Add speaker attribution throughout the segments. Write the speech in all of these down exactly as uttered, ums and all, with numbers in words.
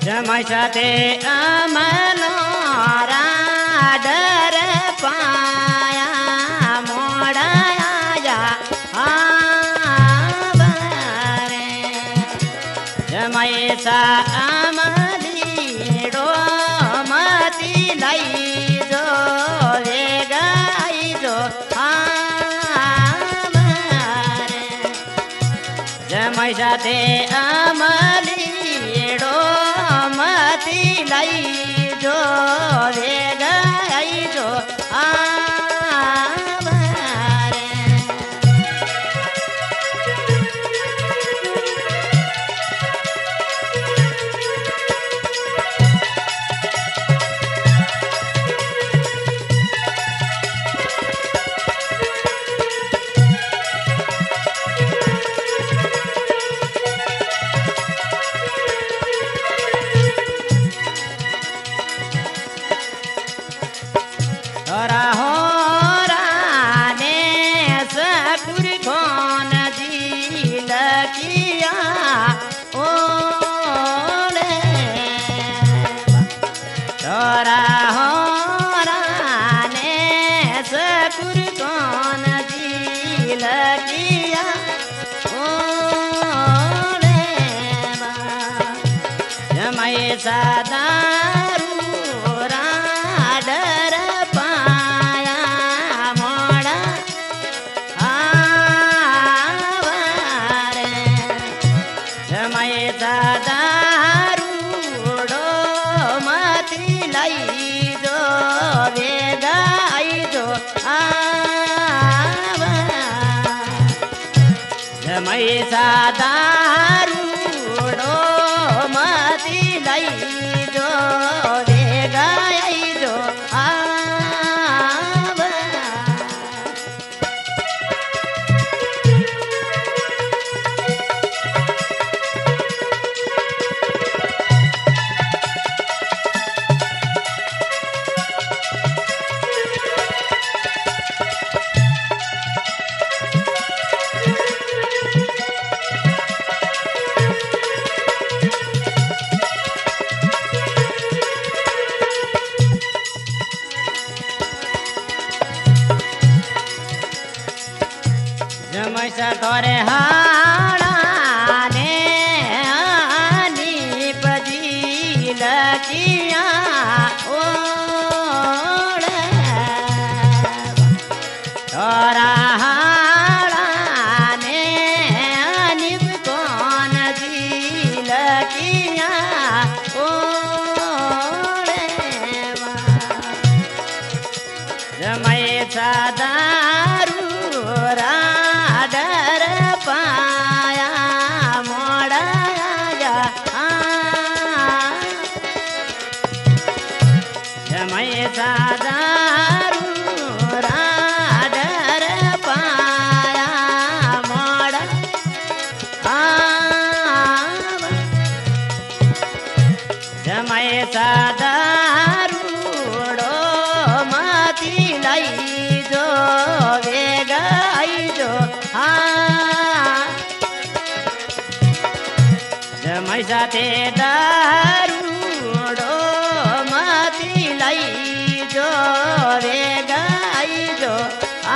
Speaker 1: जमाई साथे अमलो राडर पाया मोड़ा आया आवारे जमाई सा अमलीडो मती लाई जो वे गाई जो आवारे जमाई साथे अमलीडो मती लाई जो वे गाई जो आवारे तोरा हो राने सकुर कौन दिल किया ओले तोरा हो राने सकुर कौन दिल किया ओले जमाई सादारू राडर पाया मोड़ा आवारे जमाई सादारूडो मती लाई जो वे गाई जो आवा जमाई सादारूडो मती लाई जो वे गाई जो आवा जमाई सा तोरे हाड़ा ने आनी बजी लकिया ओड़े तोरा हाड़ा ने आनी कौन जी लकिया ओड़े जमाई सादारू राडर पाया मोड़ा आया जमाई सादारू राडर पाया मोड़ा आवा जमाई सादारूडो मती लाई जो वे गाई जो जमाई साथे दारूडो मती लाई जो वे गाई जो आ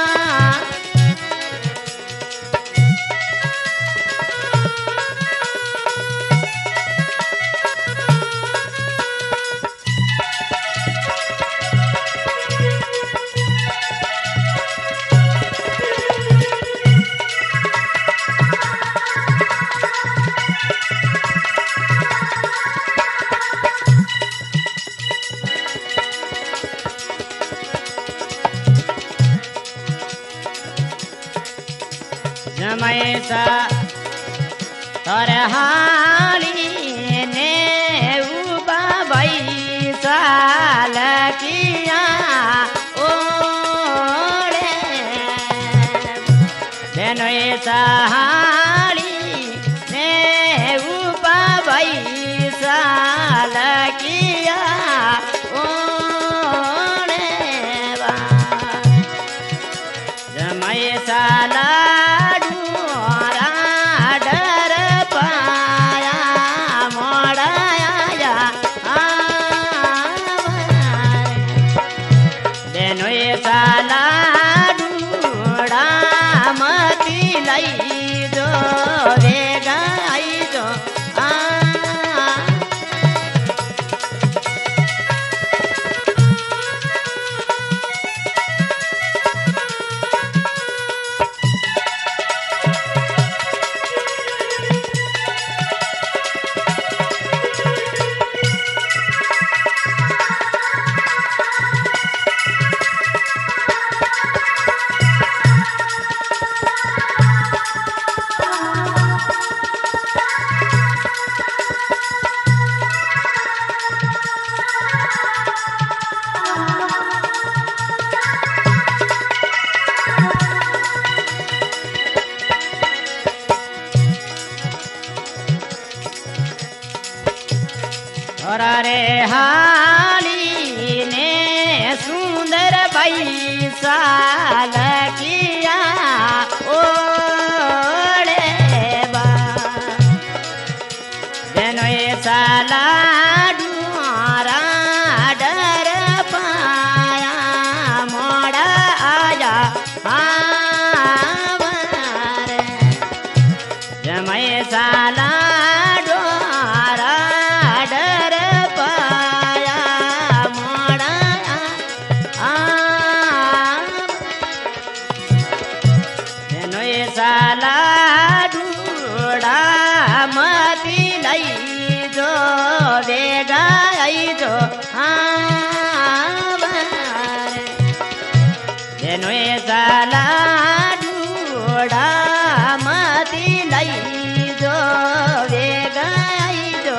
Speaker 1: जमाई सा तोरे हाली ने उबा भाई साल किया ओड़े बेनोई सहाली ने उबा भाई साल किया ओड़े जमाई साला डर पाया मोड़ा साला ढूढ़ा मती लई जो बेगा आई जो जेनो साला ढूढ़ा मती लई जो बेगा आई जो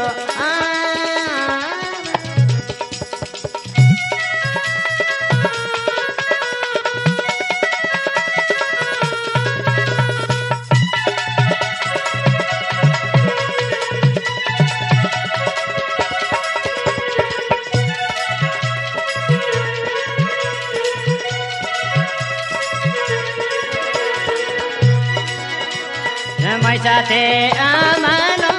Speaker 1: मैसाथे अमनो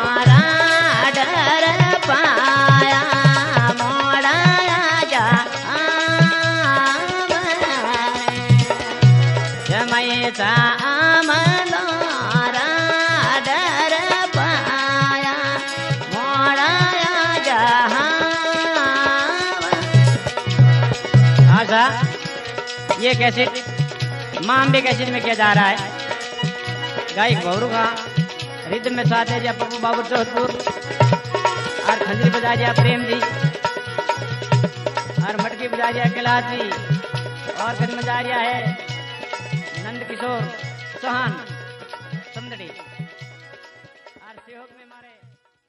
Speaker 1: राडर पाया मोड़ाया जा मैसा अमनो राडर पाया मोड़ाया जा। आशा ये कैसेट मामबे कैसेट में किया जा रहा है। गायक भवरू का रिद्म में साथ है जया पप्पू बाबू चौधपुर और खंजरी बजा दिया प्रेम जी और मटकी बजा दिया कैलाश जी और खंड बजा दिया है नंद किशोर चौहान।